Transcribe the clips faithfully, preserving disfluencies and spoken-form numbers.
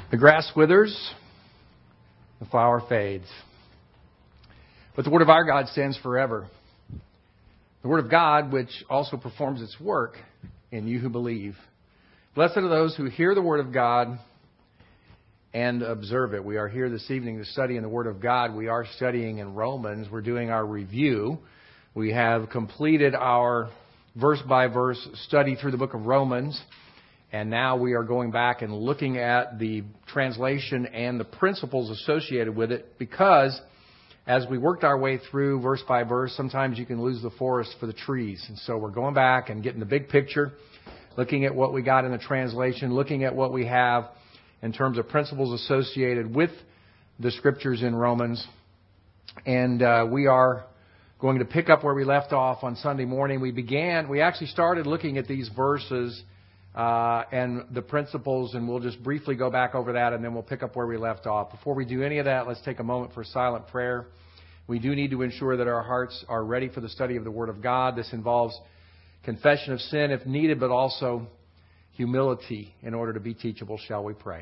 The grass withers, the flower fades, but the Word of our God stands forever. The Word of God, which also performs its work in you who believe. Blessed are those who hear the Word of God and observe it. We are here this evening to study in the Word of God. We are studying in Romans. We're doing our review. We have completed our verse-by-verse study through the book of Romans. And now we are going back and looking at the translation and the principles associated with it, because as we worked our way through verse by verse, sometimes you can lose the forest for the trees. And so we're going back and getting the big picture, looking at what we got in the translation, looking at what we have in terms of principles associated with the scriptures in Romans. And uh, we are going to pick up where we left off on Sunday morning. We began, we actually started looking at these verses Uh, and the principles, and we'll just briefly go back over that, and then we'll pick up where we left off. Before we do any of that, let's take a moment for silent prayer. We do need to ensure that our hearts are ready for the study of the Word of God. This involves confession of sin if needed, but also humility in order to be teachable. Shall we pray?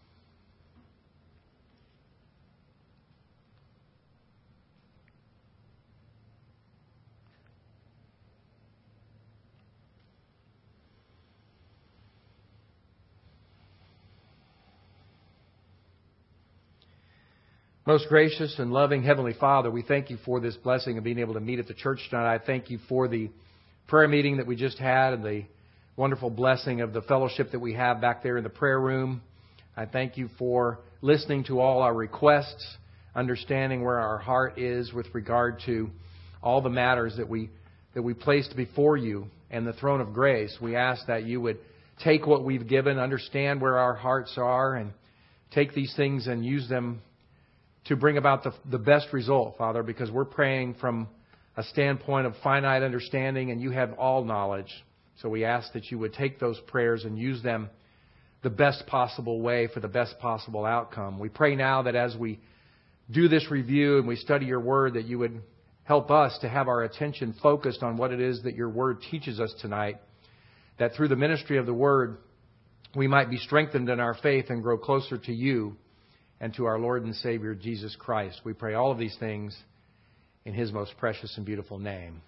Most gracious and loving Heavenly Father, we thank you for this blessing of being able to meet at the church tonight. I thank you for the prayer meeting that we just had and the wonderful blessing of the fellowship that we have back there in the prayer room. I thank you for listening to all our requests, understanding where our heart is with regard to all the matters that we that we placed before you and the throne of grace. We ask that you would take what we've given, understand where our hearts are, and take these things and use them to bring about the, the best result, Father, because we're praying from a standpoint of finite understanding, and you have all knowledge. So we ask that you would take those prayers and use them the best possible way for the best possible outcome. We pray now that as we do this review and we study your Word, that you would help us to have our attention focused on what it is that your Word teaches us tonight, that through the ministry of the Word, we might be strengthened in our faith and grow closer to you and to our Lord and Savior, Jesus Christ. We pray all of these things in His most precious and beautiful name.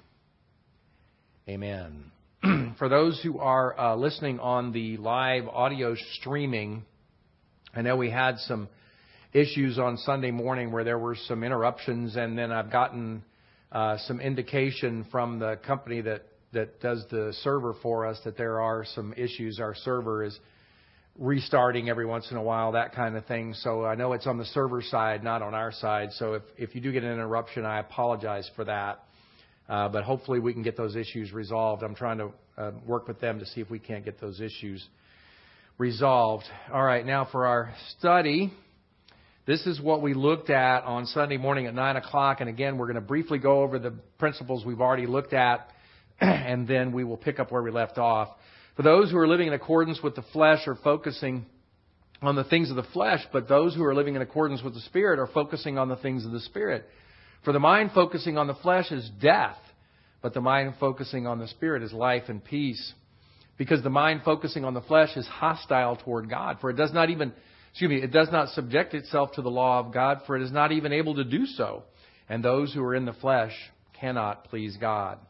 Amen. For those who are uh, listening on the live audio streaming, I know we had some issues on Sunday morning where there were some interruptions, and then I've gotten uh, some indication from the company that, that does the server for us that there are some issues. Our server is restarting every once in a while, that kind of thing. So I know it's on the server side, not on our side. So if, if you do get an interruption, I apologize for that. Uh, but hopefully we can get those issues resolved. I'm trying to uh, work with them to see if we can't get those issues resolved. All right, now for our study. This is what we looked at on Sunday morning at nine o'clock. And again, we're going to briefly go over the principles we've already looked at, and then we will pick up where we left off. For those who are living in accordance with the flesh are focusing on the things of the flesh, but those who are living in accordance with the Spirit are focusing on the things of the Spirit. For the mind focusing on the flesh is death, but the mind focusing on the Spirit is life and peace. Because the mind focusing on the flesh is hostile toward God, for it does not even, excuse me, it does not subject itself to the law of God, for it is not even able to do so. And those who are in the flesh cannot please God.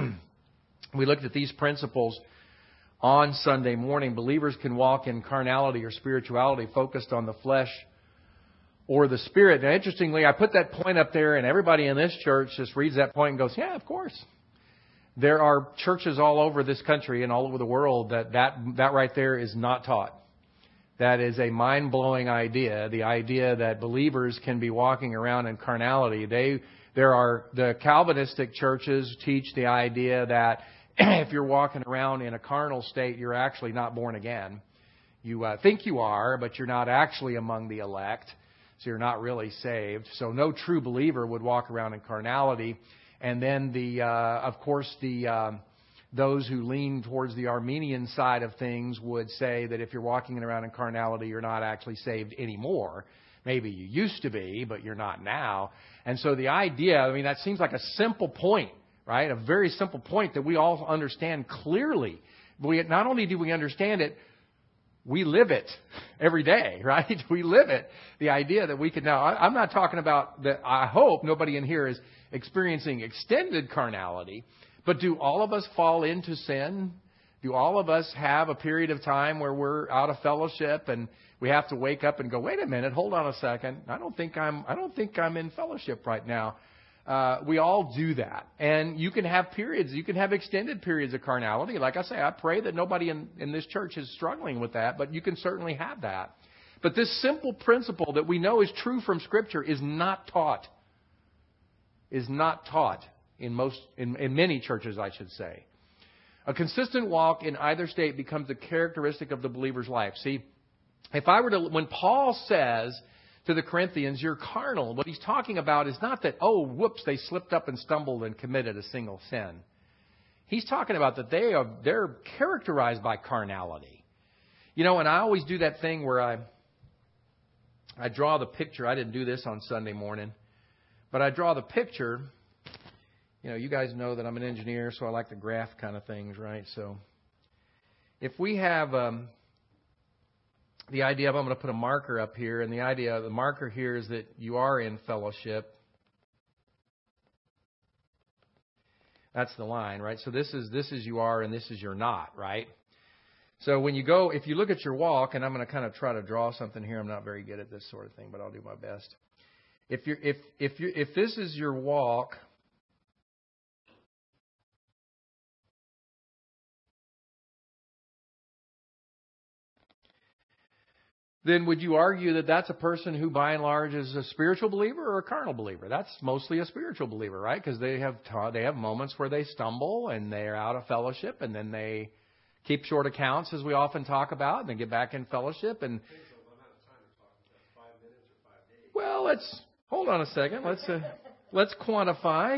We looked at these principles on Sunday morning. Believers can walk in carnality or spirituality focused on the flesh or the Spirit. Now, interestingly, I put that point up there, and everybody in this church just reads that point and goes, yeah, of course. There are churches all over this country and all over the world that that, that right there is not taught. That is a mind-blowing idea, the idea that believers can be walking around in carnality. They, there are, the Calvinistic churches teach the idea that if you're walking around in a carnal state, you're actually not born again. You uh, think you are, but you're not actually among the elect. So you're not really saved. So no true believer would walk around in carnality. And then, the, uh, of course, the uh, those who lean towards the Arminian side of things would say that if you're walking around in carnality, you're not actually saved anymore. Maybe you used to be, but you're not now. And so the idea, I mean, that seems like a simple point. Right? A very simple point that we all understand clearly. We, not only do we understand it, we live it every day, right? We live it. The idea that we could now, I, I'm not talking about that. I hope nobody in here is experiencing extended carnality, but do all of us fall into sin? Do all of us have a period of time where we're out of fellowship and we have to wake up and go, wait a minute, hold on a second. I don't think I'm, I don't think I'm in fellowship right now. Uh, we all do that. And you can have periods, you can have extended periods of carnality. Like I say, I pray that nobody in, in this church is struggling with that, but you can certainly have that. But this simple principle that we know is true from Scripture is not taught. Is not taught in most, in, in many churches, I should say. A consistent walk in either state becomes a characteristic of the believer's life. See, if I were to, when Paul says to the Corinthians, you're carnal, what he's talking about is not that, oh, whoops, they slipped up and stumbled and committed a single sin. He's talking about that they are, they're characterized by carnality. You know, and I always do that thing where I, I draw the picture. I didn't do this on Sunday morning, but I draw the picture. You know, you guys know that I'm an engineer, so I like to graph kind of things, right? So if we have um, the idea of, I'm going to put a marker up here, and the idea of the marker here is that you are in fellowship. That's the line, right? So this is this is you are, and this is you're not, right? So when you go, if you look at your walk, and I'm going to kind of try to draw something here. I'm not very good at this sort of thing, but I'll do my best. If you're if if you if this is your walk, then would you argue that that's a person who, by and large, is a spiritual believer or a carnal believer? That's mostly a spiritual believer, right? Because they have ta- they have moments where they stumble and they're out of fellowship, and then they keep short accounts, as we often talk about, and they get back in fellowship. And well, let's hold on a second. Let's uh, let's quantify.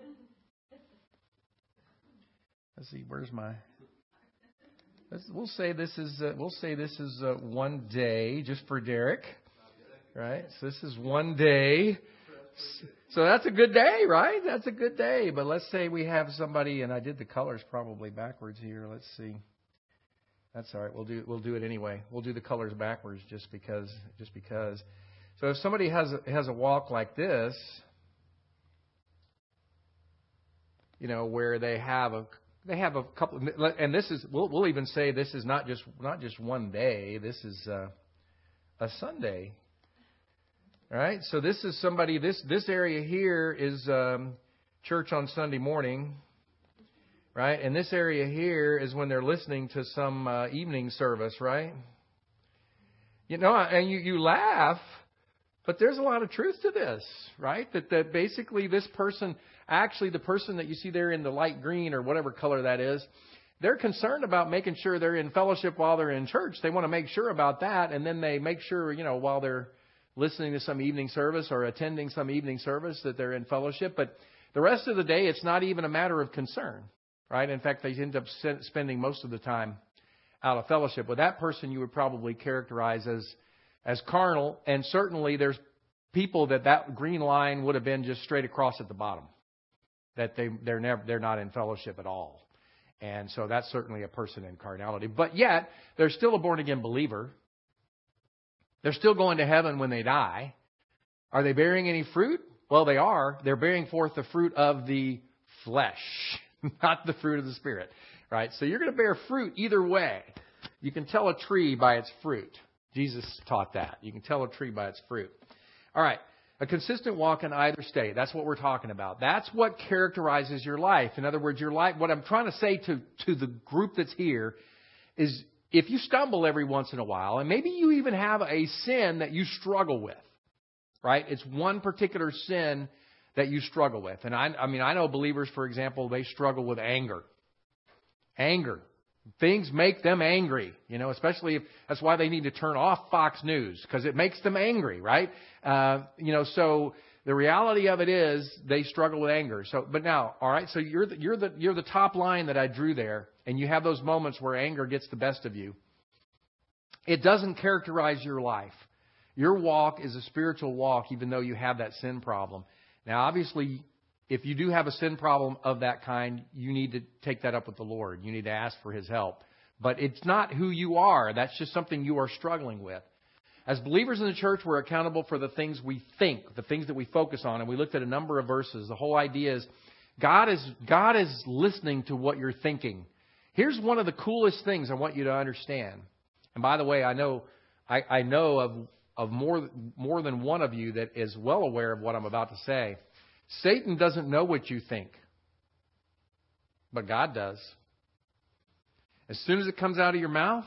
Let's see. Where's my? We'll say this is uh, we'll say this is uh, one day just for Derek, right? So this is one day. So that's a good day, right? That's a good day. But let's say we have somebody, and I did the colors probably backwards here. Let's see. That's all right. We'll do we'll do it anyway. We'll do the colors backwards just because just because. So if somebody has a, has a walk like this, you know, where they have a They have a couple, and this is, we'll, we'll even say this is not just not just one day. This is uh, a Sunday, all right? So this is somebody. This this area here is um, church on Sunday morning, right? And this area here is when they're listening to some uh, evening service, right? You know, and you you laugh, but there's a lot of truth to this, right? That that basically this person. Actually, the person that you see there in the light green or whatever color that is, they're concerned about making sure they're in fellowship while they're in church. They want to make sure about that, and then they make sure, you know, while they're listening to some evening service or attending some evening service that they're in fellowship. But the rest of the day, it's not even a matter of concern, right? In fact, they end up spending most of the time out of fellowship. With that person, you would probably characterize as as carnal, and certainly there's people that that green line would have been just straight across at the bottom. That they, they're never, they're not in fellowship at all. And so that's certainly a person in carnality. But yet, they're still a born-again believer. They're still going to heaven when they die. Are they bearing any fruit? Well, they are. They're bearing forth the fruit of the flesh, not the fruit of the Spirit. Right? So you're going to bear fruit either way. You can tell a tree by its fruit. Jesus taught that. You can tell a tree by its fruit. All right. A consistent walk in either state. That's what we're talking about. That's what characterizes your life. In other words, your life, what I'm trying to say to, to the group that's here is if you stumble every once in a while, and maybe you even have a sin that you struggle with, right? It's one particular sin that you struggle with. And I, I mean, I know believers, for example, they struggle with anger. Anger. Things make them angry, you know, especially if that's why they need to turn off Fox News, because it makes them angry, right? Uh, you know, so the reality of it is they struggle with anger. So, but now, all right, so you're the, you're the, you're the top line that I drew there, and you have those moments where anger gets the best of you. It doesn't characterize your life. Your walk is a spiritual walk, even though you have that sin problem. Now, obviously, if you do have a sin problem of that kind, you need to take that up with the Lord. You need to ask for His help. But it's not who you are. That's just something you are struggling with. As believers in the church, we're accountable for the things we think, the things that we focus on. And we looked at a number of verses. The whole idea is God is God is listening to what you're thinking. Here's one of the coolest things I want you to understand. And by the way, I know I, I know of of more more than one of you that is well aware of what I'm about to say. Satan doesn't know what you think, but God does. As soon as it comes out of your mouth,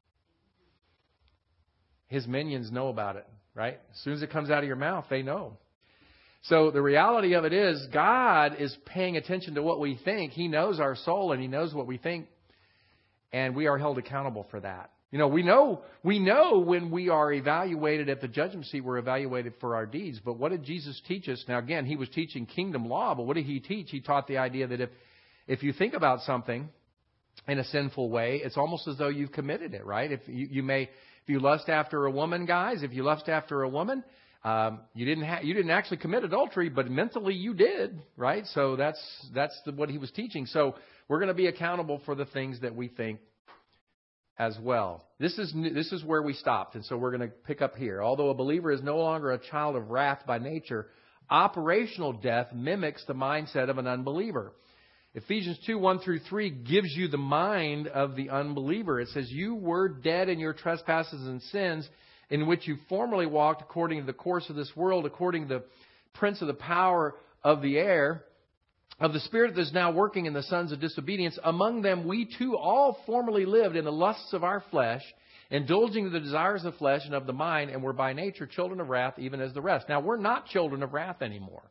his minions know about it, right? As soon as it comes out of your mouth, they know. So the reality of it is God is paying attention to what we think. He knows our soul and He knows what we think. And we are held accountable for that. You know, we know we know when we are evaluated at the judgment seat, we're evaluated for our deeds. But what did Jesus teach us? Now, again, He was teaching kingdom law, but what did He teach? He taught the idea that if, if you think about something in a sinful way, it's almost as though you've committed it, right? If you, you may, if you lust after a woman, guys, if you lust after a woman, Um, you didn't ha- you didn't actually commit adultery, but mentally you did, right? So that's that's the, what He was teaching. So we're going to be accountable for the things that we think as well. This is this is where we stopped, and so we're going to pick up here. Although a believer is no longer a child of wrath by nature, operational death mimics the mindset of an unbeliever. Ephesians two, one through three gives you the mind of the unbeliever. It says, "You were dead in your trespasses and sins, in which you formerly walked according to the course of this world, according to the prince of the power of the air, of the spirit that is now working in the sons of disobedience. Among them we too all formerly lived in the lusts of our flesh, indulging the desires of the flesh and of the mind, and were by nature children of wrath, even as the rest." Now, we're not children of wrath anymore.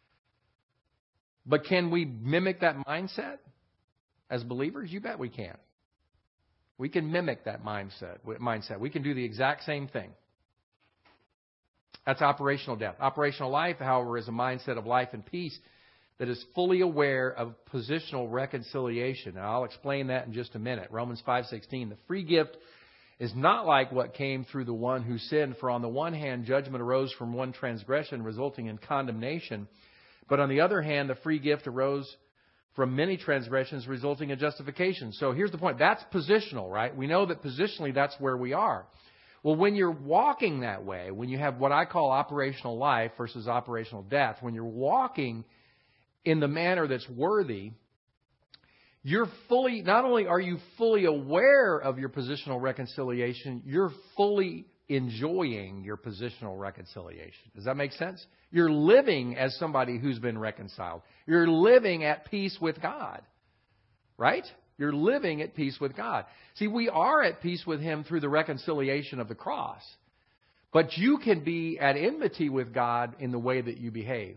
But can we mimic that mindset as believers? You bet we can. We can mimic that mindset. Mindset. We can do the exact same thing. That's operational death. Operational life, however, is a mindset of life and peace that is fully aware of positional reconciliation. Now, I'll explain that in just a minute. Romans five sixteen. The free gift is not like what came through the one who sinned. For on the one hand, judgment arose from one transgression, resulting in condemnation. But on the other hand, the free gift arose from many transgressions, resulting in justification. So here's the point. That's positional, right? We know that positionally that's where we are. Well, when you're walking that way, when you have what I call operational life versus operational death, when you're walking in the manner that's worthy, you're fully, not only are you fully aware of your positional reconciliation, you're fully enjoying your positional reconciliation. Does that make sense? You're living as somebody who's been reconciled. You're living at peace with God, right? You're living at peace with God. See, we are at peace with Him through the reconciliation of the cross. But you can be at enmity with God in the way that you behave.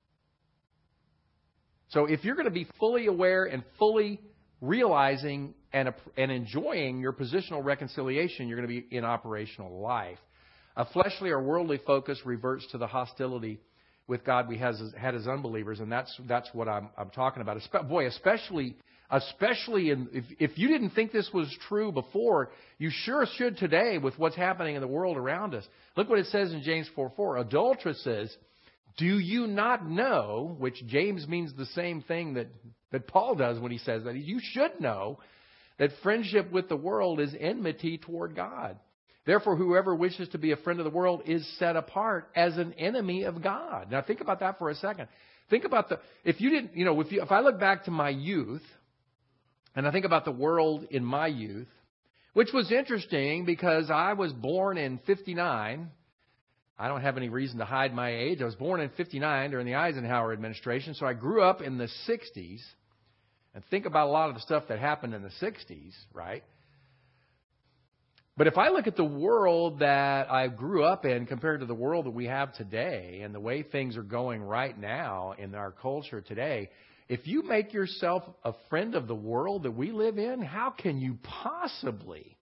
So if you're going to be fully aware and fully realizing and, and enjoying your positional reconciliation, you're going to be in operational life. A fleshly or worldly focus reverts to the hostility with God we has, had as unbelievers, and that's that's what I'm, I'm talking about. Boy, especially especially in, if, if you didn't think this was true before, you sure should today with what's happening in the world around us. Look what it says in James four four. Adulteresses, do you not know, which James means the same thing that, that Paul does when he says that. You should know that friendship with the world is enmity toward God. Therefore, whoever wishes to be a friend of the world is set apart as an enemy of God. Now, think about that for a second. Think about the, if you didn't, you know, if, you, if I look back to my youth, and I think about the world in my youth, which was interesting because I was born in fifty-nine. I don't have any reason to hide my age. I was born in fifty-nine during the Eisenhower administration, so I grew up in the sixties. And think about a lot of the stuff that happened in the sixties, right? But if I look at the world that I grew up in compared to the world that we have today and the way things are going right now in our culture today, if you make yourself a friend of the world that we live in, how can you possibly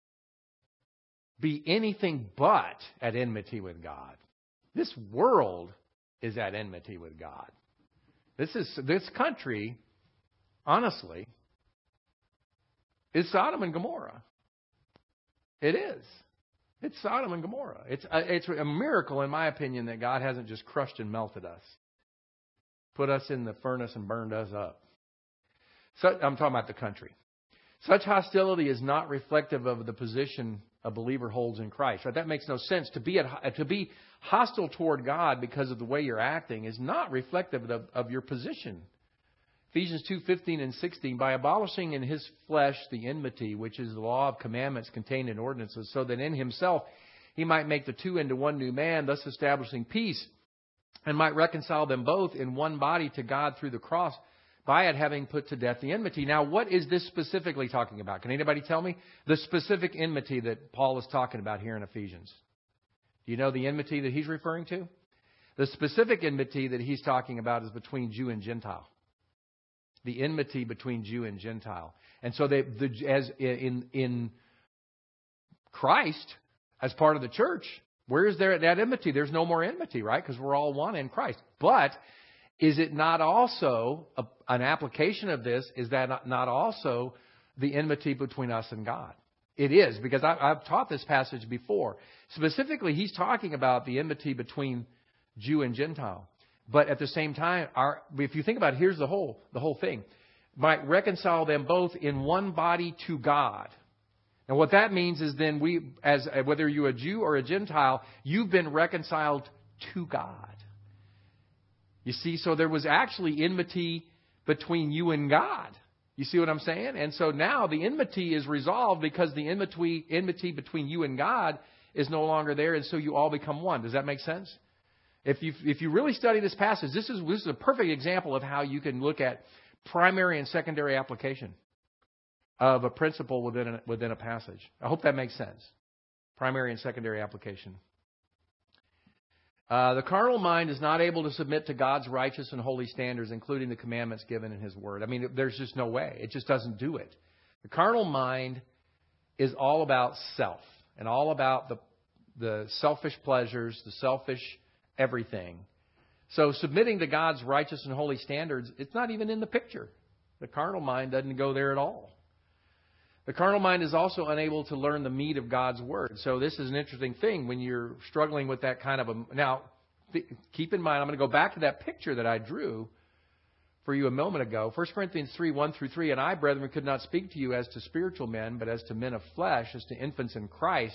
be anything but at enmity with God? This world is at enmity with God. This is this country, honestly, is Sodom and Gomorrah. It is. It's Sodom and Gomorrah. It's a, it's a miracle, in my opinion, that God hasn't just crushed and melted us, put us in the furnace and burned us up. So I'm talking about the country. Such hostility is not reflective of the position a believer holds in Christ. Right? That makes no sense. To be at, to be hostile toward God because of the way you're acting is not reflective of, of your position. Ephesians two fifteen and sixteen, by abolishing in his flesh the enmity, which is the law of commandments contained in ordinances, so that in himself he might make the two into one new man, thus establishing peace, and might reconcile them both in one body to God through the cross, by it having put to death the enmity. Now, what is this specifically talking about? Can anybody tell me? The specific enmity that Paul is talking about here in Ephesians. Do you know the enmity that he's referring to? The specific enmity that he's talking about is between Jew and Gentile. The enmity between Jew and Gentile. And so they, the, as in, in Christ, as part of the church, where is there that enmity? There's no more enmity, right? Because we're all one in Christ. But is it not also a, an application of this? Is that not, not also the enmity between us and God? It is, because I, I've taught this passage before. Specifically, he's talking about the enmity between Jew and Gentile. But at the same time, our, if you think about it, here's the whole, the whole thing. Might reconcile them both in one body to God. And what that means is then we, as whether you're a Jew or a Gentile, you've been reconciled to God. You see, so there was actually enmity between you and God. You see what I'm saying? And so now the enmity is resolved because the enmity, enmity between you and God is no longer there, and so you all become one. Does that make sense? If you if you really study this passage, this is this is a perfect example of how you can look at primary and secondary application of a principle within a, within a passage. I hope that makes sense. Primary and secondary application. Uh, the carnal mind is not able to submit to God's righteous and holy standards, including the commandments given in His Word. I mean, there's just no way. It just doesn't do it. The carnal mind is all about self and all about the the selfish pleasures, the selfish everything. So submitting to God's righteous and holy standards, it's not even in the picture. The carnal mind doesn't go there at all. The carnal mind is also unable to learn the meat of God's Word. So this is an interesting thing when you're struggling with that kind of a... Now, th- keep in mind, I'm going to go back to that picture that I drew for you a moment ago. First Corinthians three, one through three, and I, brethren, could not speak to you as to spiritual men, but as to men of flesh, as to infants in Christ.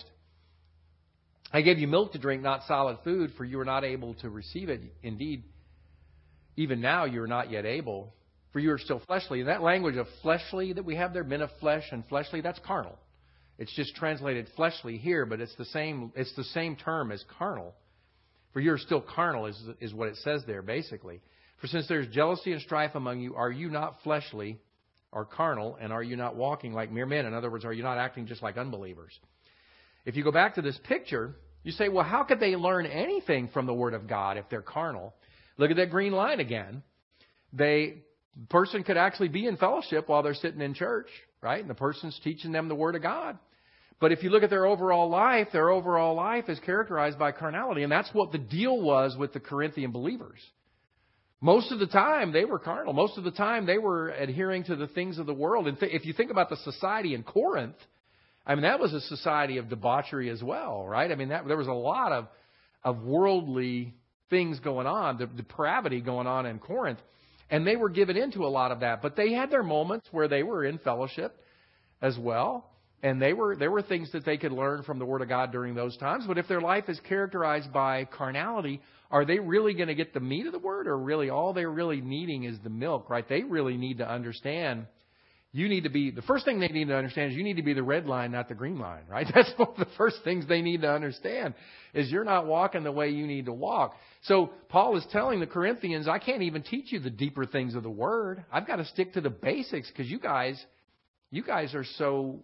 I gave you milk to drink, not solid food, for you were not able to receive it. Indeed, even now you are not yet able, for you are still fleshly. And that language of fleshly that we have there, men of flesh and fleshly, that's carnal. It's just translated fleshly here, but it's the same. It's the same term as carnal. For you are still carnal, is is what it says there, basically. For since there is jealousy and strife among you, are you not fleshly or carnal, and are you not walking like mere men? In other words, are you not acting just like unbelievers? If you go back to this picture, you say, well, how could they learn anything from the Word of God if they're carnal? Look at that green line again. They, the person could actually be in fellowship while they're sitting in church, right? And the person's teaching them the Word of God. But if you look at their overall life, their overall life is characterized by carnality. And that's what the deal was with the Corinthian believers. Most of the time, they were carnal. Most of the time, they were adhering to the things of the world. And th- if you think about the society in Corinth, I mean, that was a society of debauchery as well, right? I mean, that, there was a lot of, of worldly things going on, the depravity going on in Corinth. And they were given into a lot of that. But they had their moments where they were in fellowship as well. And they were there were things that they could learn from the Word of God during those times. But if their life is characterized by carnality, are they really going to get the meat of the Word? Or really all they're really needing is the milk, right? They really need to understand. You need to be, the first thing they need to understand is you need to be the red line, not the green line, right? That's one of the first things they need to understand is you're not walking the way you need to walk. So Paul is telling the Corinthians, I can't even teach you the deeper things of the Word. I've got to stick to the basics because you guys, you guys are so,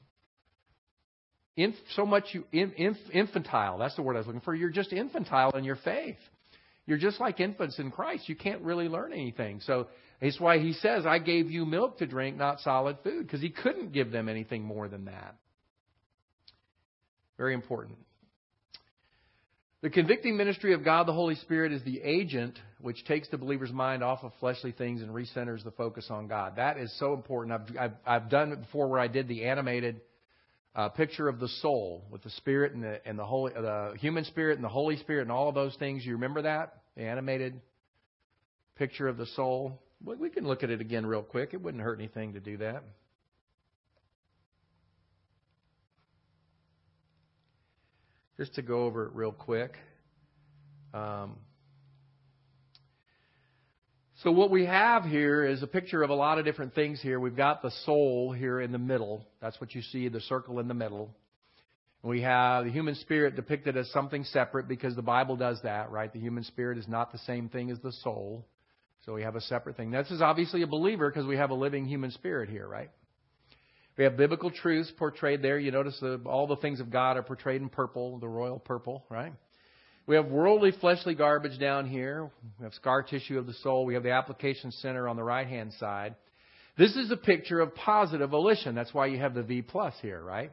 inf, so much you, in, inf, infantile. That's the word I was looking for. You're just infantile in your faith. You're just like infants in Christ. You can't really learn anything. So it's why he says, I gave you milk to drink, not solid food, because he couldn't give them anything more than that. Very important. The convicting ministry of God the Holy Spirit is the agent which takes the believer's mind off of fleshly things and recenters the focus on God. That is so important. I've, I've, I've done it before where I did the animated uh, picture of the soul with the spirit and the, and the holy, the human spirit and the Holy Spirit and all of those things. You remember that? The animated picture of the soul. We can look at it again real quick. It wouldn't hurt anything to do that. just to go over it real quick. Um, so what we have here is a picture of a lot of different things here. We've got the soul here in the middle. That's what you see, the circle in the middle. We have the human spirit depicted as something separate because the Bible does that, right? The human spirit is not the same thing as the soul. So we have a separate thing. This is obviously a believer because we have a living human spirit here, right? We have biblical truths portrayed there. You notice the, all the things of God are portrayed in purple, the royal purple, right? We have worldly, fleshly garbage down here. We have scar tissue of the soul. We have the application center on the right-hand side. This is a picture of positive volition. That's why you have the V plus here, right?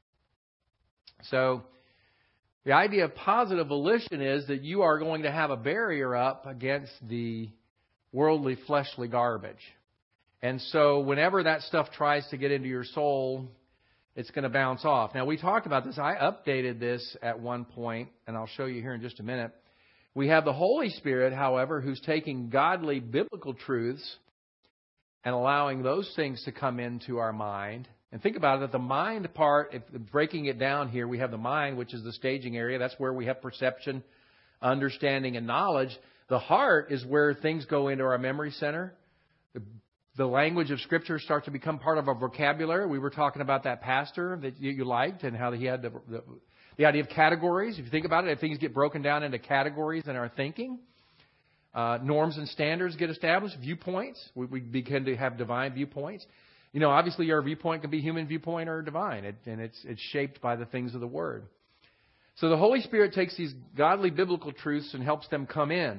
So the idea of positive volition is that you are going to have a barrier up against the worldly, fleshly garbage. And so whenever that stuff tries to get into your soul, it's going to bounce off. Now, we talked about this. I updated this at one point, and I'll show you here in just a minute. We have the Holy Spirit, however, who's taking godly biblical truths and allowing those things to come into our mind. And think about it, that the mind part, if breaking it down here, we have the mind, which is the staging area. That's where we have perception, understanding, and knowledge. The heart is where things go into our memory center. The, the language of Scripture starts to become part of our vocabulary. We were talking about that pastor that you, you liked and how he had the, the, the idea of categories. If you think about it, if things get broken down into categories in our thinking, uh, norms and standards get established, viewpoints. We, we begin to have divine viewpoints. You know, obviously our viewpoint can be human viewpoint or divine, it, and it's it's shaped by the things of the Word. So the Holy Spirit takes these godly biblical truths and helps them come in.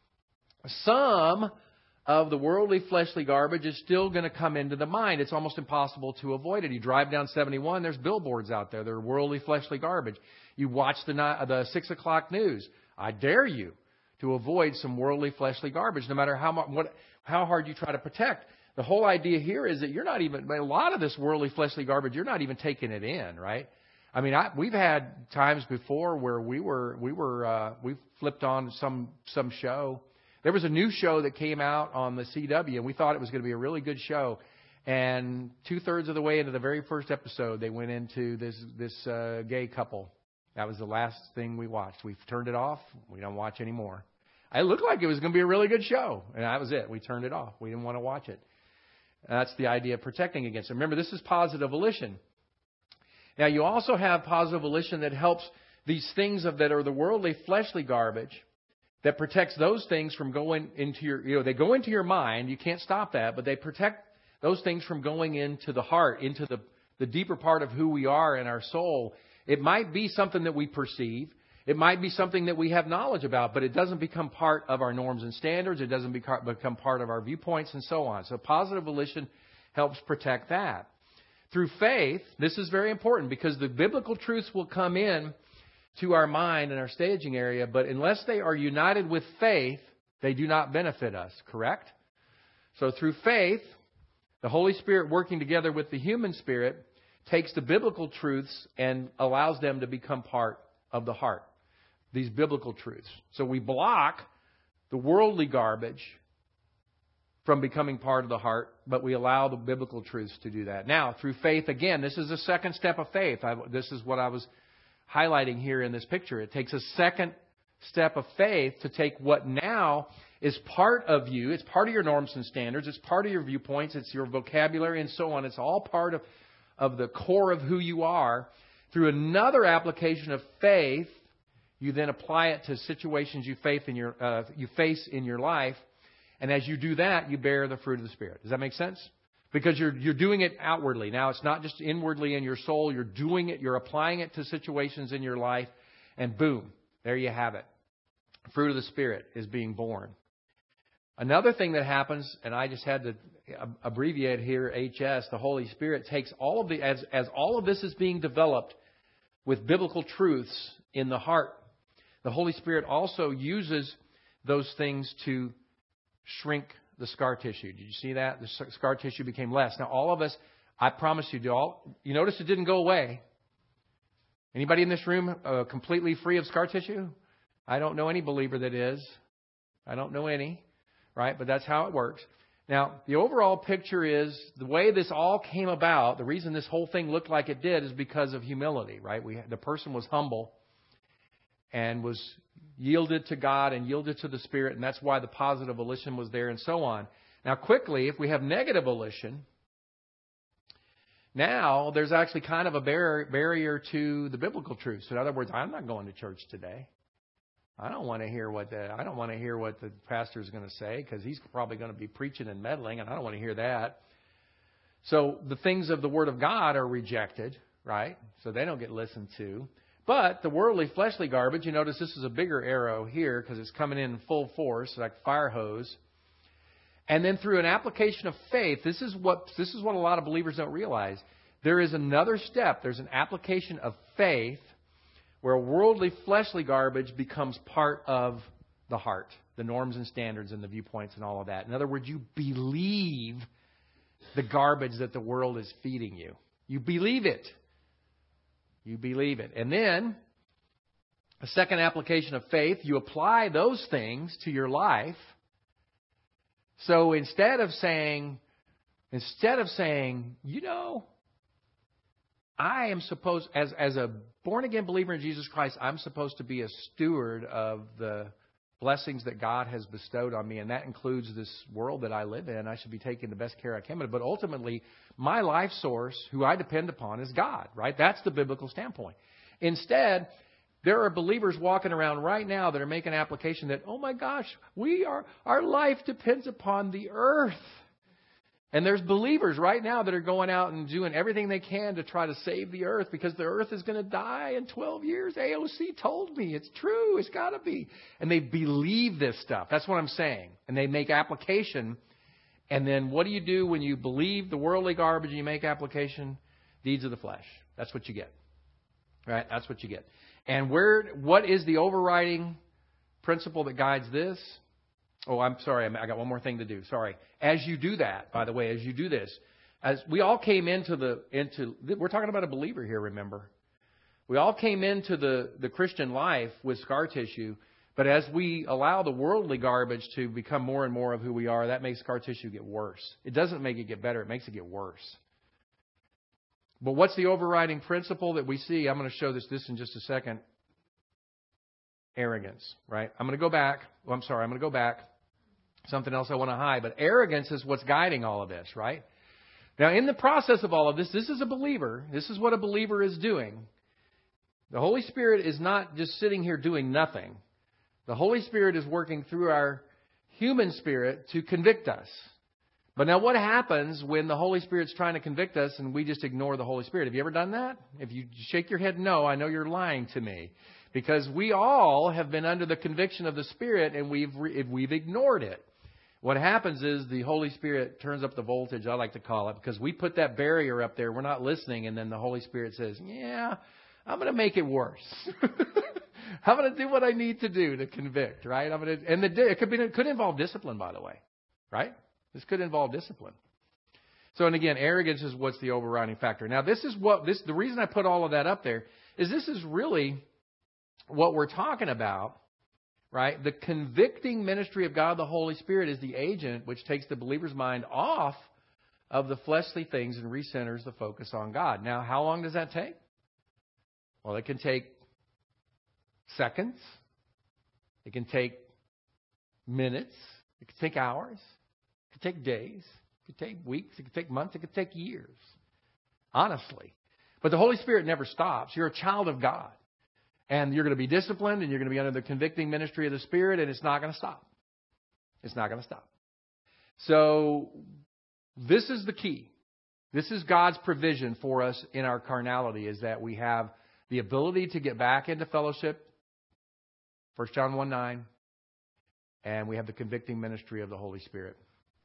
Some of the worldly, fleshly garbage is still going to come into the mind. It's almost impossible to avoid it. You drive down seventy-one, there's billboards out there. They're worldly, fleshly garbage. You watch the the six o'clock news. I dare you to avoid some worldly, fleshly garbage, no matter how much, what, how hard you try to protect. The whole idea here is that you're not even, a lot of this worldly, fleshly garbage, you're not even taking it in, right? I mean, I, we've had times before where we were, we were, uh, we flipped on some, some show. There was a new show that came out on the C W, and we thought it was going to be a really good show. And two thirds of the way into the very first episode, they went into this, this, uh, gay couple. That was the last thing we watched. We've turned it off. We don't watch anymore. It looked like it was going to be a really good show. And that was it. We turned it off. We didn't want to watch it. That's the idea of protecting against it. Remember, this is positive volition. Now, you also have positive volition that helps these things of that are the worldly, fleshly garbage that protects those things from going into your, you know, they go into your mind. You can't stop that, but they protect those things from going into the heart, into the, the deeper part of who we are in our soul. It might be something that we perceive. It might be something that we have knowledge about, but it doesn't become part of our norms and standards. It doesn't become part of our viewpoints and so on. So positive volition helps protect that. Through faith, this is very important because the biblical truths will come in to our mind and our staging area, but unless they are united with faith, they do not benefit us, correct? So through faith, the Holy Spirit working together with the human spirit takes the biblical truths and allows them to become part of the heart. These biblical truths. So we block the worldly garbage from becoming part of the heart, but we allow the biblical truths to do that. Now, through faith, again, this is a second step of faith. I, this is what I was highlighting here in this picture. It takes a second step of faith to take what now is part of you. It's part of your norms and standards. It's part of your viewpoints. It's your vocabulary and so on. It's all part of, of the core of who you are. Through another application of faith, you then apply it to situations you face in your uh, you face in your life, and as you do that, you bear the fruit of the Spirit. Does that make sense? Because you're you're doing it outwardly. Now, it's not just inwardly in your soul. You're doing it. You're applying it to situations in your life, and boom, there you have it. Fruit of the Spirit is being born. Another thing that happens, and I just had to abbreviate here, H S. The Holy Spirit takes all of the as as all of this is being developed with biblical truths in the heart. The Holy Spirit also uses those things to shrink the scar tissue. Did you see that? The scar tissue became less. Now, all of us, I promise you, all, you notice it didn't go away. Anybody in this room uh, completely free of scar tissue? I don't know any believer that is. I don't know any, right? But that's how it works. Now, the overall picture is the way this all came about, the reason this whole thing looked like it did is because of humility, right? We, the person was humble. and was yielded to God and yielded to the Spirit, and that's why the positive volition was there and so on. Now, quickly, if we have negative volition, now there's actually kind of a bar- barrier to the biblical truth. So in other words, I'm not going to church today. I don't want to hear what the I don't want to hear what the pastor is going to say, because he's probably going to be preaching and meddling, and I don't want to hear that. So the things of the Word of God are rejected, right? So they don't get listened to. But the worldly, fleshly garbage, you notice this is a bigger arrow here because it's coming in full force, like a fire hose. And then through an application of faith, this is what this is what a lot of believers don't realize. There is another step. There's an application of faith where worldly, fleshly garbage becomes part of the heart, the norms and standards and the viewpoints and all of that. In other words, you believe the garbage that the world is feeding you. You believe it. You believe it. And then, a second application of faith, you apply those things to your life. So instead of saying, instead of saying, you know, I am supposed, as, as a born-again believer in Jesus Christ, I'm supposed to be a steward of the blessings that God has bestowed on me, and that includes this world that I live in. I should be taking the best care I can. But ultimately, my life source, who I depend upon, is God, right? That's the biblical standpoint. Instead, there are believers walking around right now that are making an application that, oh my gosh, we are, our life depends upon the earth. And there's believers right now that are going out and doing everything they can to try to save the earth because the earth is going to die in twelve years. A O C told me. It's true. It's got to be. And they believe this stuff. That's what I'm saying. And they make application. And then what do you do when you believe the worldly garbage and you make application? Deeds of the flesh. That's what you get. Right? That's what you get. And where? What is the overriding principle that guides this? Oh, I'm sorry. I got one more thing to do. Sorry. As you do that, by the way, as you do this, as we all came into the, into, we're talking about a believer here, remember. We all came into the, the Christian life with scar tissue, but as we allow the worldly garbage to become more and more of who we are, that makes scar tissue get worse. It doesn't make it get better. It makes it get worse. But what's the overriding principle that we see? I'm going to show this, this in just a second. Arrogance, right? I'm going to go back. Oh, I'm sorry. I'm going to go back. Something else I want to hide. But arrogance is what's guiding all of this, right? Now, in the process of all of this, this is a believer. This is what a believer is doing. The Holy Spirit is not just sitting here doing nothing. The Holy Spirit is working through our human spirit to convict us. But now what happens when the Holy Spirit's trying to convict us and we just ignore the Holy Spirit? Have you ever done that? If you shake your head no, I know you're lying to me. Because we all have been under the conviction of the Spirit and we've we've ignored it. What happens is the Holy Spirit turns up the voltage, I like to call it, because we put that barrier up there. We're not listening, and then the Holy Spirit says, yeah, I'm going to make it worse. I'm going to do what I need to do to convict, right? I'm going to, and the, it could be, it could involve discipline, by the way, right? This could involve discipline. So, and again, arrogance is what's the overriding factor. Now, this is what this. The reason I put all of that up there is this is really what we're talking about. Right? The convicting ministry of God, the Holy Spirit, is the agent which takes the believer's mind off of the fleshly things and recenters the focus on God. Now, how long does that take? Well, it can take seconds. It can take minutes. It can take hours. It can take days. It can take weeks. It can take months. It can take years. Honestly. But the Holy Spirit never stops. You're a child of God. And you're going to be disciplined, and you're going to be under the convicting ministry of the Spirit, and it's not going to stop. It's not going to stop. So this is the key. This is God's provision for us in our carnality, is that we have the ability to get back into fellowship, First John one nine, and we have the convicting ministry of the Holy Spirit.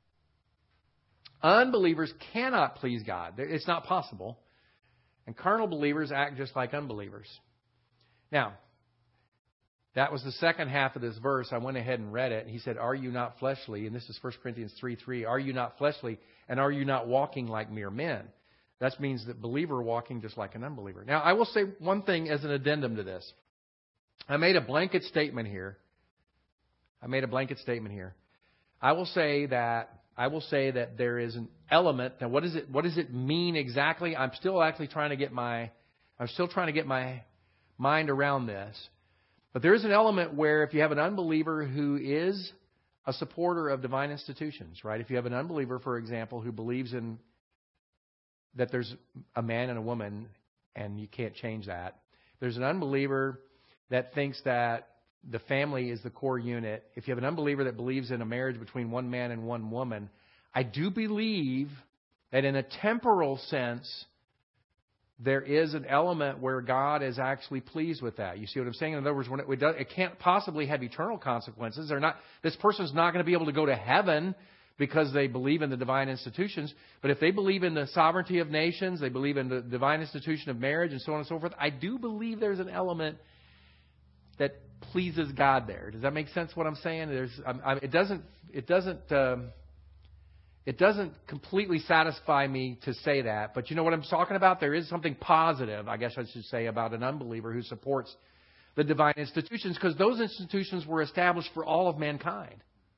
Unbelievers cannot please God. It's not possible. And carnal believers act just like unbelievers. Now, that was the second half of this verse. I went ahead and read it. He said, are you not fleshly? And this is First Corinthians three three. Are you not fleshly? And are you not walking like mere men? That means that believer walking just like an unbeliever. Now, I will say one thing as an addendum to this. I made a blanket statement here. I made a blanket statement here. I will say that I will say that there is an element. Now, what does it what does it mean exactly? I'm still actually trying to get my I'm still trying to get my mind around this. But there is an element where if you have an unbeliever who is a supporter of divine institutions, right? If you have an unbeliever, for example, who believes in that there's a man and a woman and you can't change that. There's an unbeliever that thinks that the family is the core unit. If you have an unbeliever that believes in a marriage between one man and one woman, I do believe that in a temporal sense, there is an element where God is actually pleased with that. You see what I'm saying? In other words, when it, it, does, it can't possibly have eternal consequences. They're not. This person's not going to be able to go to heaven because they believe in the divine institutions. But if they believe in the sovereignty of nations, they believe in the divine institution of marriage and so on and so forth, I do believe there's an element that pleases God there. Does that make sense what I'm saying? There's, I, I, it doesn't, it doesn't, um, it doesn't completely satisfy me to say that. But you know what I'm talking about? There is something positive, I guess I should say, about an unbeliever who supports the divine institutions, because those institutions were established for all of mankind.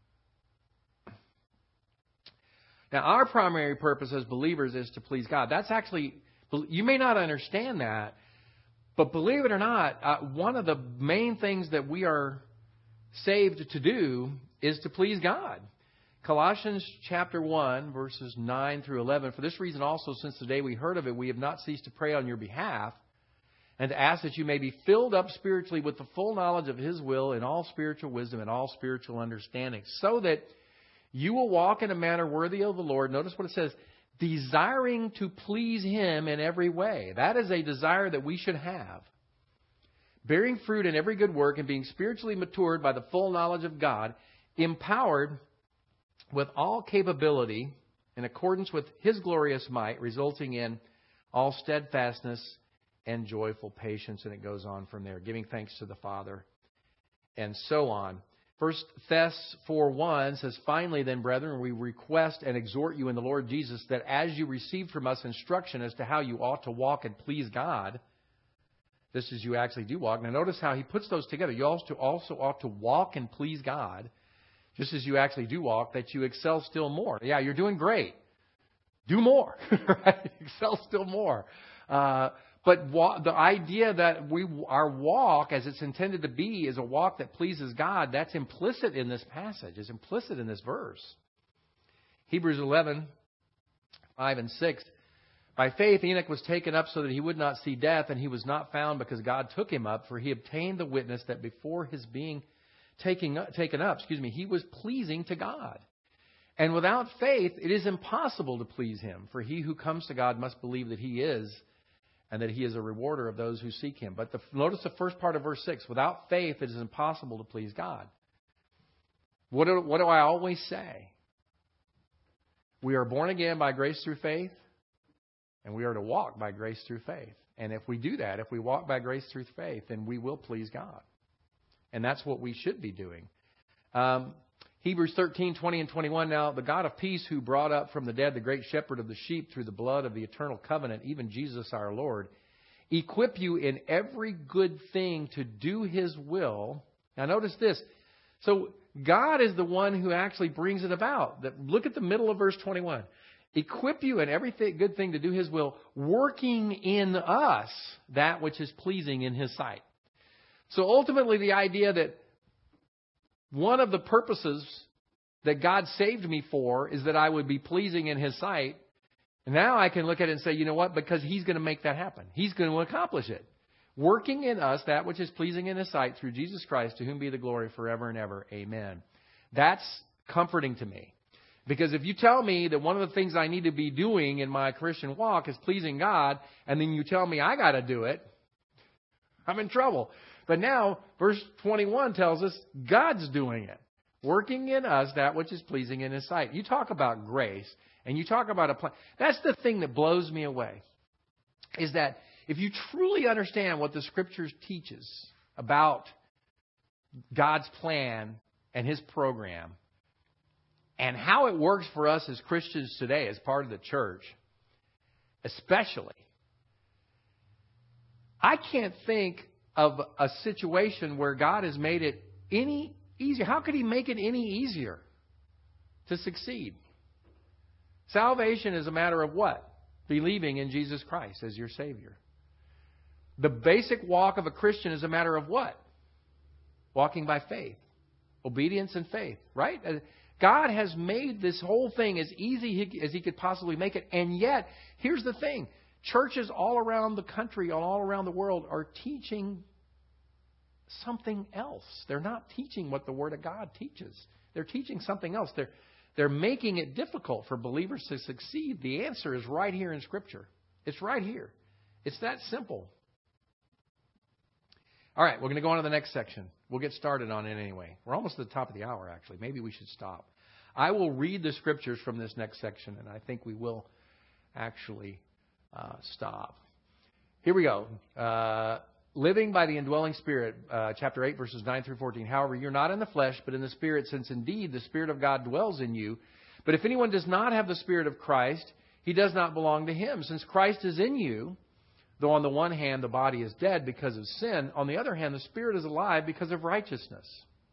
Now, our primary purpose as believers is to please God. That's actually, you may not understand that, but believe it or not, uh, one of the main things that we are saved to do is to please God. Colossians chapter one, verses nine through eleven. For this reason also, since the day we heard of it, we have not ceased to pray on your behalf and to ask that you may be filled up spiritually with the full knowledge of His will in all spiritual wisdom and all spiritual understanding, so that you will walk in a manner worthy of the Lord. Notice what it says, desiring to please Him in every way. That is a desire that we should have. Bearing fruit in every good work and being spiritually matured by the full knowledge of God, empowered with all capability in accordance with His glorious might, resulting in all steadfastness and joyful patience. And it goes on from there, giving thanks to the Father and so on. First Thess four one says, finally then, brethren, we request and exhort you in the Lord Jesus that as you received from us instruction as to how you ought to walk and please God, this is you actually do walk. Now notice how he puts those together. You also, also ought to walk and please God, just as you actually do walk, that you excel still more. Yeah, you're doing great. Do more. Right? Excel still more. Uh, But wa- the idea that we our walk, as it's intended to be, is a walk that pleases God, that's implicit in this passage, is implicit in this verse. Hebrews eleven, five and six. By faith Enoch was taken up so that he would not see death, and he was not found because God took him up, for he obtained the witness that before his being taken up, taken up, excuse me, he was pleasing to God. And without faith it is impossible to please Him, for he who comes to God must believe that He is, and that He is a rewarder of those who seek Him. But the, notice the first part of verse six. Without faith, it is impossible to please God. What do, what do I always say? We are born again by grace through faith, and we are to walk by grace through faith. And if we do that, if we walk by grace through faith, then we will please God. And that's what we should be doing. Um, Hebrews thirteen, twenty and twenty-one. Now, the God of peace, who brought up from the dead the great shepherd of the sheep through the blood of the eternal covenant, even Jesus our Lord, equip you in every good thing to do His will. Now, notice this. So, God is the one who actually brings it about. Look at the middle of verse twenty-one. Equip you in every good thing to do His will, working in us that which is pleasing in His sight. So, ultimately, the idea that one of the purposes that God saved me for is that I would be pleasing in His sight. And now I can look at it and say, you know what? Because He's going to make that happen. He's going to accomplish it. Working in us that which is pleasing in His sight through Jesus Christ, to whom be the glory forever and ever. Amen. That's comforting to me. Because if you tell me that one of the things I need to be doing in my Christian walk is pleasing God, and then you tell me I got to do it, I'm in trouble. But now, verse twenty-one tells us God's doing it, working in us that which is pleasing in His sight. You talk about grace, and you talk about a plan. That's the thing that blows me away, is that if you truly understand what the Scriptures teaches about God's plan and His program, and how it works for us as Christians today as part of the church, especially, I can't think of a situation where God has made it any easier. How could He make it any easier to succeed? Salvation is a matter of what? Believing in Jesus Christ as your Savior. The basic walk of a Christian is a matter of what? Walking by faith. Obedience and faith, right? God has made this whole thing as easy as He could possibly make it. And yet, here's the thing. Churches all around the country, all around the world, are teaching something else. They're not teaching what the Word of God teaches. They're teaching something else. They're, they're making it difficult for believers to succeed. The answer is right here in Scripture. It's right here. It's that simple. All right, we're going to go on to the next section. We'll get started on it anyway. We're almost at the top of the hour, actually. Maybe we should stop. I will read the Scriptures from this next section, and I think we will actually uh, stop. Here we go. Uh, living by the indwelling Spirit, uh, chapter eight, verses nine through fourteen. However, you're not in the flesh, but in the Spirit, since indeed the Spirit of God dwells in you. But if anyone does not have the Spirit of Christ, he does not belong to Him. Since Christ is in you, though on the one hand the body is dead because of sin, on the other hand the Spirit is alive because of righteousness.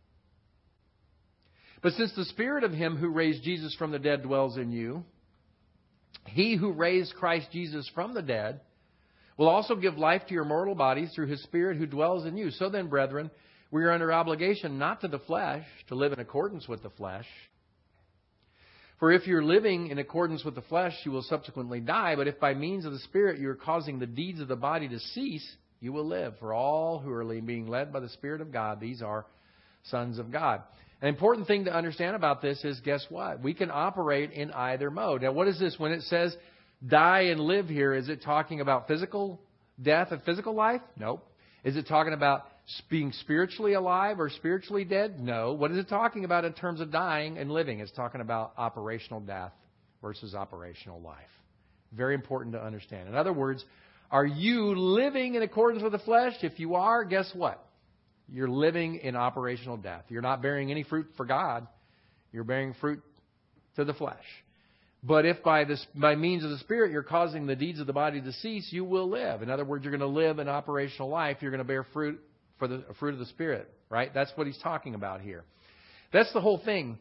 But since the Spirit of Him who raised Jesus from the dead dwells in you, He who raised Christ Jesus from the dead will also give life to your mortal bodies through His Spirit who dwells in you. So then, brethren, we are under obligation not to the flesh to live in accordance with the flesh. For if you're living in accordance with the flesh, you will subsequently die. But if by means of the Spirit you are causing the deeds of the body to cease, you will live. For all who are being led by the Spirit of God, these are sons of God. An important thing to understand about this is, guess what? We can operate in either mode. Now, what is this? When it says die and live here, is it talking about physical death and physical life? Nope. Is it talking about being spiritually alive or spiritually dead? No. What is it talking about in terms of dying and living? It's talking about operational death versus operational life. Very important to understand. In other words, are you living in accordance with the flesh? If you are, guess what? You're living in operational death. You're not bearing any fruit for God. You're bearing fruit to the flesh. But if by this, by means of the Spirit you're causing the deeds of the body to cease, you will live. In other words, you're going to live an operational life. You're going to bear fruit for the fruit of the Spirit, right? That's what he's talking about here. That's the whole thing,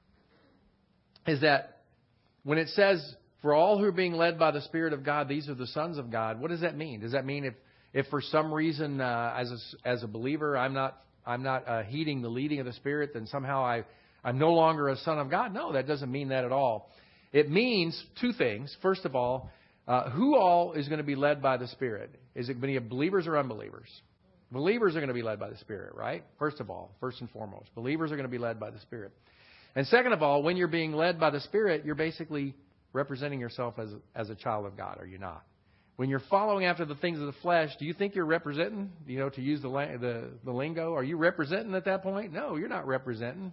is that when it says, for all who are being led by the Spirit of God, these are the sons of God, what does that mean? Does that mean if, if for some reason uh, as, a, as a believer I'm not I'm not uh, heeding the leading of the Spirit, then somehow I, I'm no longer a son of God? No, that doesn't mean that at all. It means two things. First of all, uh, who all is going to be led by the Spirit? Is it going to be believers or unbelievers? Believers are going to be led by the Spirit, right? First of all, first and foremost. Believers are going to be led by the Spirit. And second of all, when you're being led by the Spirit, you're basically representing yourself as, as a child of God, are you not? When you're following after the things of the flesh, do you think you're representing, you know, to use the, the, the lingo? Are you representing at that point? No, you're not representing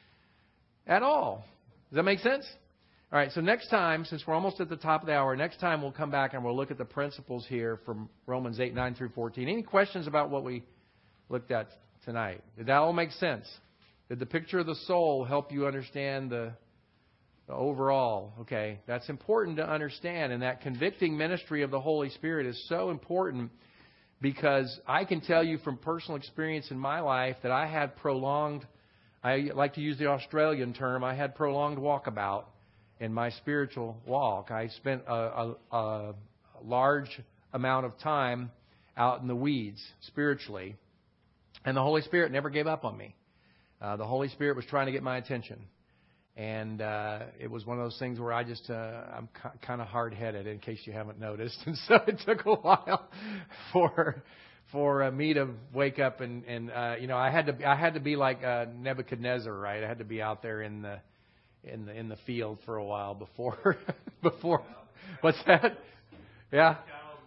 at all. Does that make sense? All right, so next time, since we're almost at the top of the hour, next time we'll come back and we'll look at the principles here from Romans eight, nine through fourteen. Any questions about what we looked at tonight? Did that all make sense? Did the picture of the soul help you understand the, the overall? Okay, that's important to understand. And that convicting ministry of the Holy Spirit is so important, because I can tell you from personal experience in my life that I had prolonged, I like to use the Australian term, I had prolonged walkabout in my spiritual walk. I spent a, a, a large amount of time out in the weeds spiritually, and the Holy Spirit never gave up on me. Uh, the Holy Spirit was trying to get my attention, and uh, it was one of those things where I just uh, I'm k- kind of hard-headed, in case you haven't noticed, and so it took a while for for uh, me to wake up and and uh, you know I had to I had to be like uh, Nebuchadnezzar, right? I had to be out there in the in the in the field for a while before before what's that? Yeah.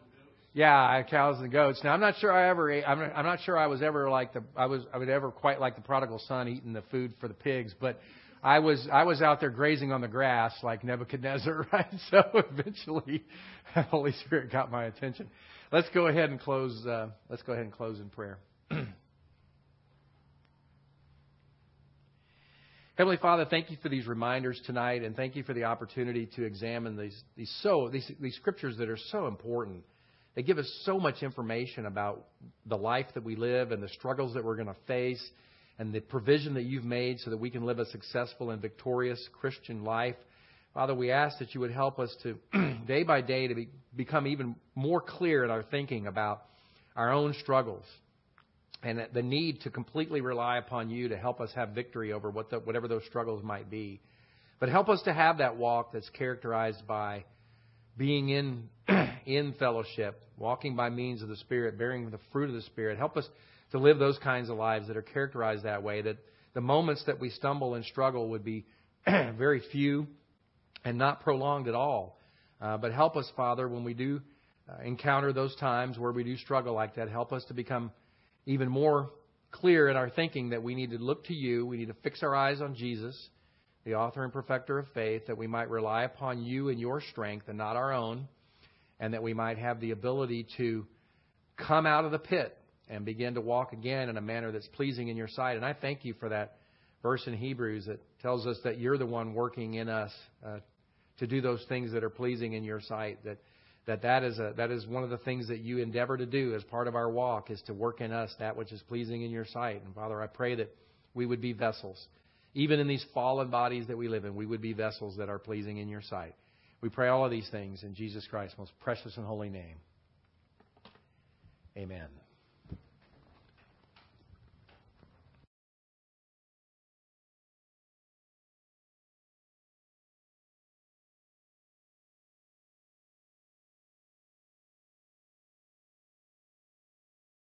Yeah, cows and goats. Now I'm not sure I ever ate, I'm I'm not sure I was ever like the I was I would ever quite like the prodigal son eating the food for the pigs, but I was I was out there grazing on the grass like Nebuchadnezzar, right? So eventually the Holy Spirit got my attention. Let's go ahead and close uh, let's go ahead and close in prayer. Heavenly Father, thank you for these reminders tonight, and thank you for the opportunity to examine these these so these these scriptures that are so important. They give us so much information about the life that we live and the struggles that we're going to face, and the provision that you've made so that we can live a successful and victorious Christian life. Father, we ask that you would help us to day by day to be, become even more clear in our thinking about our own struggles, and the need to completely rely upon you to help us have victory over what the, whatever those struggles might be. But help us to have that walk that's characterized by being in in fellowship, walking by means of the Spirit, bearing the fruit of the Spirit. Help us to live those kinds of lives that are characterized that way, that the moments that we stumble and struggle would be very few and not prolonged at all. Uh, but help us, Father, when we do uh, encounter those times where we do struggle like that, help us to become even more clear in our thinking that we need to look to you. We need to fix our eyes on Jesus, the author and perfecter of faith, that we might rely upon you and your strength and not our own, and that we might have the ability to come out of the pit and begin to walk again in a manner that's pleasing in your sight. And I thank you for that verse in Hebrews that tells us that you're the one working in us uh, to do those things that are pleasing in your sight, that that that is a, that is one of the things that you endeavor to do as part of our walk, is to work in us that which is pleasing in your sight. And Father, I pray that we would be vessels. Even in these fallen bodies that we live in, we would be vessels that are pleasing in your sight. We pray all of these things in Jesus Christ's most precious and holy name. Amen.